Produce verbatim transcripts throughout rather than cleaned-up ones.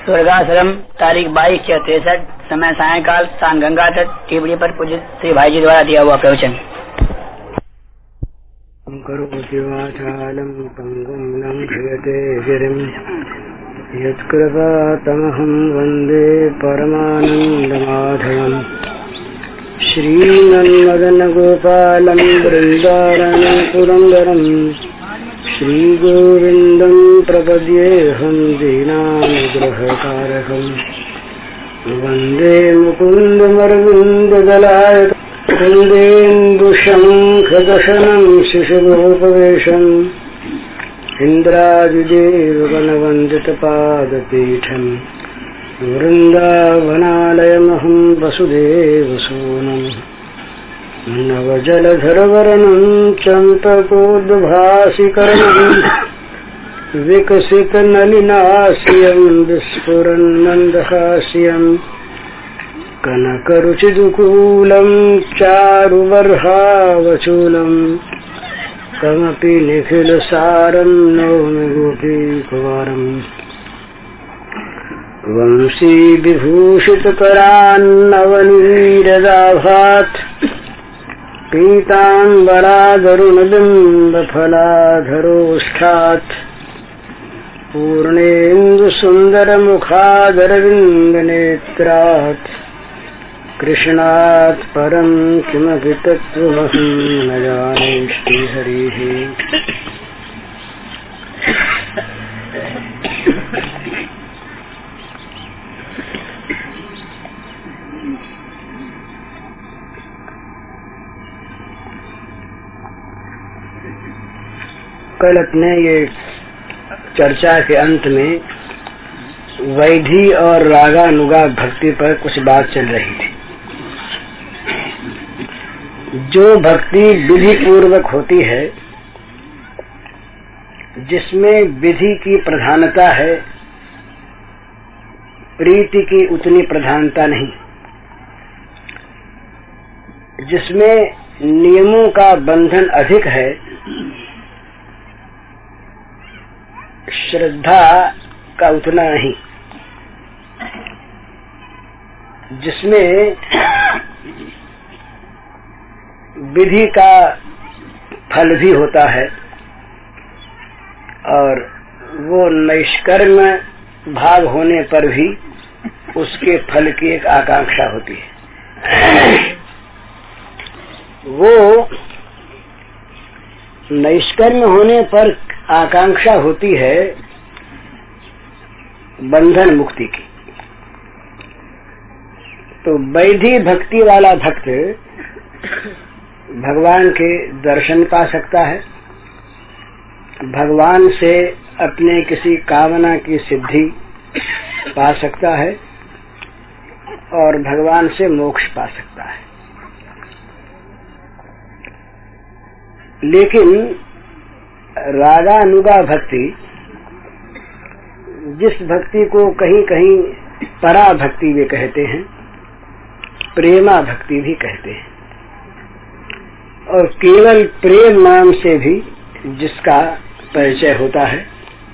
स्वर्गाश्रम तारीख बाईस छह तिरसठ, समय सायंकाल, स्थान गंगा तट, टिबड़ी पर पूजित श्री भाई जी द्वारा दिया हुआ प्रवचन। करोति वाचालं पंगुं लंघयते गिरिं यत्कृपातमहं वन्दे परमानन्दमाधवम्। श्रीमन्मदनगोपालं वृन्दारण्यपुरन्दरम् श्रीगोविन्दं प्रपद्येऽहं दीनानुग्रहकारकम्। वन्दे मुकुन्दमरविन्ददलायतं कुन्देन्दुशङ्खदशनं शिशुगोपवेशम् इन्द्रादिदेवगणवन्दितपादपीठम् वृन्दावनालयमहं वसुदेवसूनम्। नवजलधरवर्णं चम्पकोद्भासिकर्णं विकसितनलिनास्यं विस्फुरन्मन्दहास्यं कनकरुचिदुकूलं चारुबर्हावचूलं कमपि निखिलसारं नौमि गोपीकुमारम्। वंशीविभूषितकरान्नवनीरदाभात् पीताम्बरादरुणबिम्बफलाधरोष्ठात् पूर्णेन्दुसुन्दरमुखादरविन्दनेत्रात् कृष्णात् परं किमपि तत्त्वमहं न जाने श्रीहरिः। कल अपने ये चर्चा के अंत में वैधी और रागानुगा भक्ति पर कुछ बात चल रही थी। जो भक्ति विधि पूर्वक होती है, जिसमें विधि की प्रधानता है, प्रीति की उतनी प्रधानता नहीं, जिसमें नियमों का बंधन अधिक है, श्रद्धा का उतना नहीं, जिसमें विधि का फल भी होता है और वो निष्कर्म भाव होने पर भी उसके फल की एक आकांक्षा होती है। वो निष्कर्म होने पर आकांक्षा होती है बंधन मुक्ति की। तो वैधी भक्ति वाला भक्त भगवान के दर्शन पा सकता है, भगवान से अपने किसी कामना की सिद्धि पा सकता है और भगवान से मोक्ष पा सकता है। लेकिन रागानुगा भक्ति, जिस भक्ति को कहीं कहीं परा भक्ति भी कहते हैं, प्रेमा भक्ति भी कहते हैं, और केवल प्रेम नाम से भी जिसका परिचय होता है,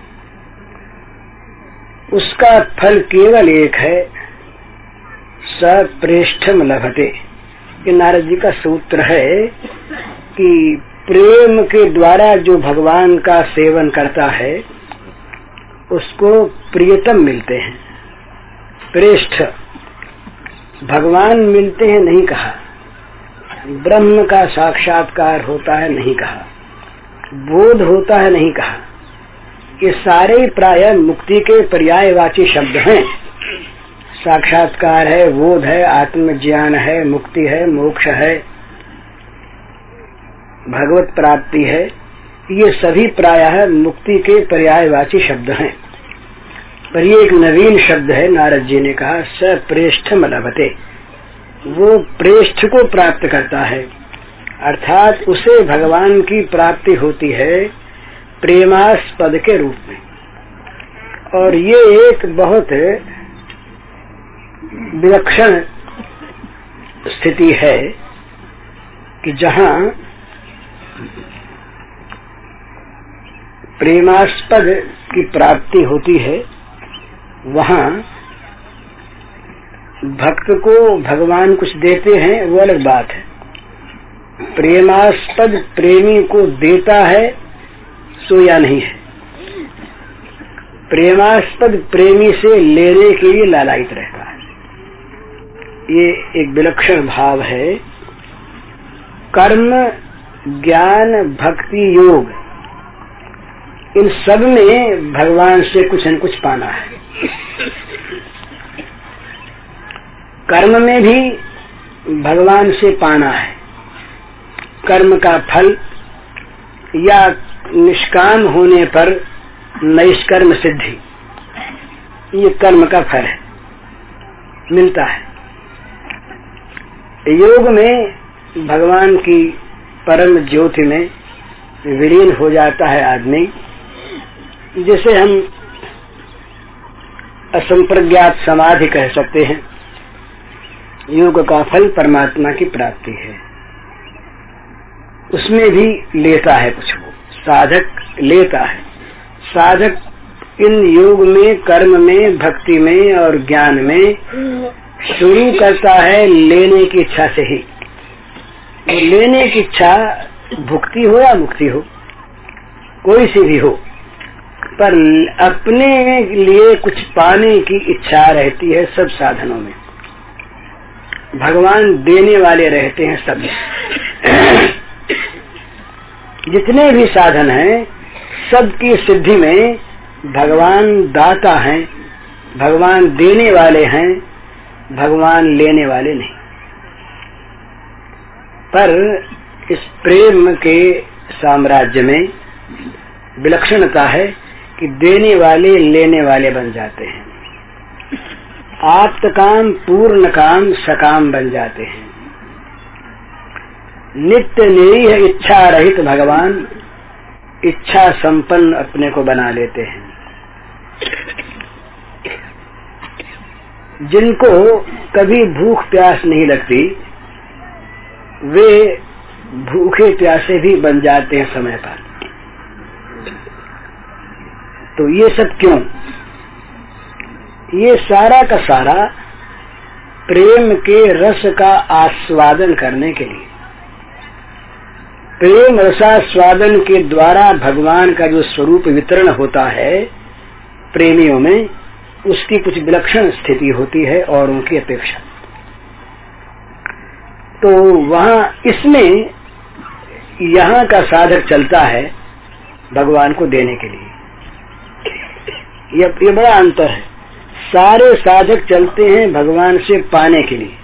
उसका फल केवल एक है, सप्रेष्ठम लभते। ये नारद जी का सूत्र है कि प्रेम के द्वारा जो भगवान का सेवन करता है उसको प्रियतम मिलते हैं। प्रेष्ठ भगवान मिलते हैं नहीं कहा, ब्रह्म का साक्षात्कार होता है नहीं कहा, बोध होता है नहीं कहा। ये सारे प्राय मुक्ति के पर्यायवाची शब्द हैं। साक्षात्कार है, बोध है, आत्मज्ञान है, मुक्ति है, मोक्ष है, भगवत प्राप्ति है, ये सभी प्रायः मुक्ति के पर्यायवाची शब्द हैं। पर ये एक नवीन शब्द है, नारद जी ने कहा सप्रेष्ठम लभते। वो प्रेष्ठ को प्राप्त करता है, अर्थात उसे भगवान की प्राप्ति होती है प्रेमास्पद के रूप में। और ये एक बहुत विलक्षण स्थिति है कि जहाँ प्रेमास्पद की प्राप्ति होती है वहाँ भक्त को भगवान कुछ देते हैं वो अलग बात है, प्रेमास्पद प्रेमी को देता है सो या नहीं है। प्रेमास्पद प्रेमी से लेने के लिए लालायित रहता है, ये एक विलक्षण भाव है। कर्म ज्ञान भक्ति योग इन सब में भगवान से कुछ न कुछ पाना है। कर्म में भी भगवान से पाना है, कर्म का फल या निष्काम होने पर नैष्कर्म सिद्धि, ये कर्म का फल है, मिलता है। योग में भगवान की परम ज्योति में विलीन हो जाता है आदमी, जिसे हम असंप्रज्ञात समाधि कह सकते हैं। योग का फल परमात्मा की प्राप्ति है, उसमें भी लेता है कुछ, वो साधक लेता है। साधक इन योग में कर्म में भक्ति में और ज्ञान में शुरू करता है लेने की इच्छा से ही। लेने की इच्छा भुक्ति हो या मुक्ति हो, कोई सी भी हो, पर अपने लिए कुछ पाने की इच्छा रहती है सब साधनों में। भगवान देने वाले रहते हैं सब। जितने भी साधन हैं सबकी सिद्धि में भगवान दाता हैं, भगवान देने वाले हैं, भगवान लेने वाले नहीं। पर इस प्रेम के साम्राज्य में विलक्षणता है कि देने वाले लेने वाले बन जाते हैं, आप्त काम पूर्ण काम सकाम बन जाते हैं। नित्य निरीह इच्छा रहित भगवान इच्छा संपन्न अपने को बना लेते हैं। जिनको कभी भूख प्यास नहीं लगती वे भूखे प्यासे भी बन जाते हैं समय पर। तो ये सब क्यों? ये सारा का सारा प्रेम के रस का आस्वादन करने के लिए। प्रेम रसास्वादन के द्वारा भगवान का जो स्वरूप वितरण होता है प्रेमियों में, उसकी कुछ विलक्षण स्थिति होती है और उनकी अपेक्षा। तो वहाँ इसमें यहाँ का साधक चलता है भगवान को देने के लिए। ये, ये बड़ा अंतर है। सारे साधक चलते हैं भगवान से पाने के लिए,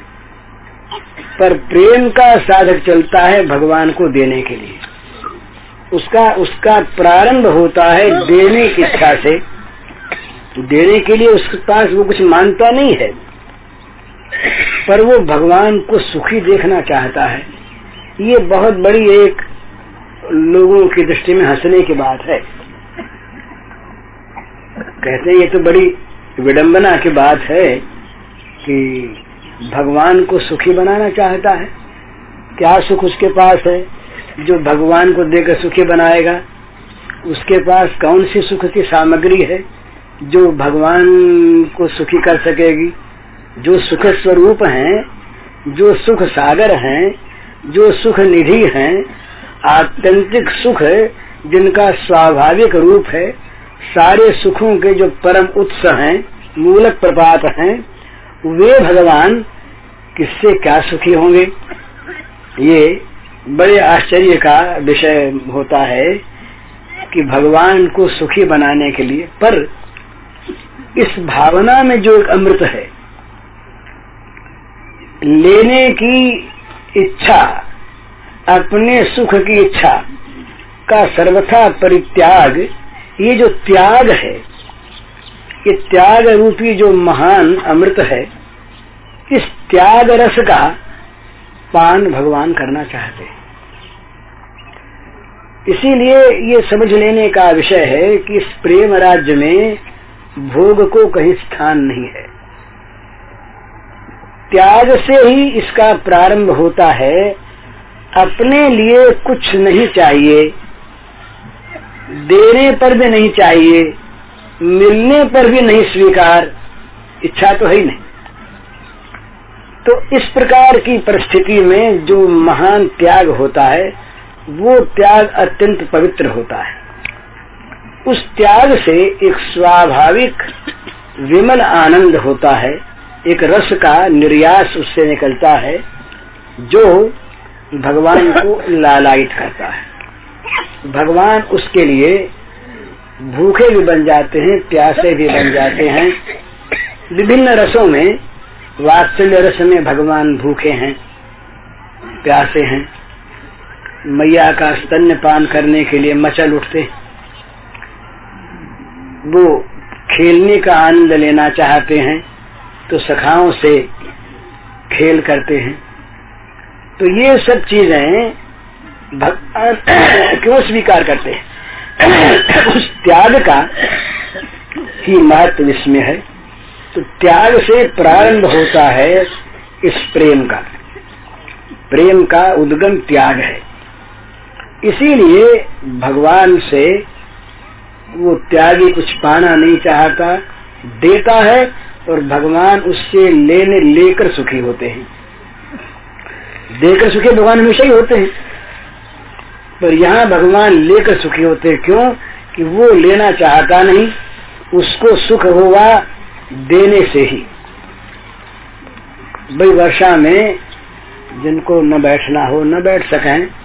पर प्रेम का साधक चलता है भगवान को देने के लिए। उसका उसका प्रारंभ होता है देने की इच्छा से। देने के लिए उसके पास वो कुछ मानता नहीं है, पर वो भगवान को सुखी देखना चाहता है। ये बहुत बड़ी एक लोगों की दृष्टि में हंसने की बात है। कहते हैं ये तो बड़ी विडंबना की बात है कि भगवान को सुखी बनाना चाहता है। क्या सुख उसके पास है जो भगवान को देकर सुखी बनाएगा? उसके पास कौन सी सुख की सामग्री है जो भगवान को सुखी कर सकेगी? जो सुख स्वरूप हैं, जो सुख सागर हैं, जो सुख निधि हैं, आत्यंतिक सुख जिनका स्वाभाविक रूप है, सारे सुखों के जो परम उत्स हैं, मूलक प्रपात हैं, वे भगवान किससे क्या सुखी होंगे? ये बड़े आश्चर्य का विषय होता है कि भगवान को सुखी बनाने के लिए, पर इस भावना में जो एक अमृत है, लेने की इच्छा, अपने सुख की इच्छा का सर्वथा परित्याग, ये जो त्याग है, ये त्याग रूपी जो महान अमृत है, इस त्याग रस का पान भगवान करना चाहते हैं। इसीलिए ये समझ लेने का विषय है कि इस प्रेम राज्य में भोग को कहीं स्थान नहीं है। त्याग से ही इसका प्रारंभ होता है। अपने लिए कुछ नहीं चाहिए, देने पर भी नहीं चाहिए, मिलने पर भी नहीं स्वीकार, इच्छा तो है ही नहीं। तो इस प्रकार की परिस्थिति में जो महान त्याग होता है वो त्याग अत्यंत पवित्र होता है। उस त्याग से एक स्वाभाविक विमल आनंद होता है, एक रस का निर्यास उससे निकलता है जो भगवान को लालायित करता है। भगवान उसके लिए भूखे भी बन जाते हैं, प्यासे भी बन जाते हैं। विभिन्न रसों में, वात्सल्य रस में भगवान भूखे हैं, प्यासे हैं, मैया का स्तन्यपान करने के लिए मचल उठते, वो खेलने का आनंद लेना चाहते हैं तो सखाओं से खेल करते हैं। तो ये सब चीजें भगवान क्यों स्वीकार करते हैं? उस त्याग का ही महत्व इसमें है। तो त्याग से प्रारंभ होता है इस प्रेम का, प्रेम का उद्गम त्याग है। इसीलिए भगवान से वो त्यागी कुछ पाना नहीं चाहता, देता है और भगवान उससे लेने लेकर सुखी होते हैं। देकर सुखी भगवान हमेशा ही होते हैं, पर यहाँ भगवान लेकर सुखी होते हैं। क्यों? कि वो लेना चाहता नहीं, उसको सुख होगा देने से ही। भाई वर्षा में जिनको न बैठना हो न बैठ सकें,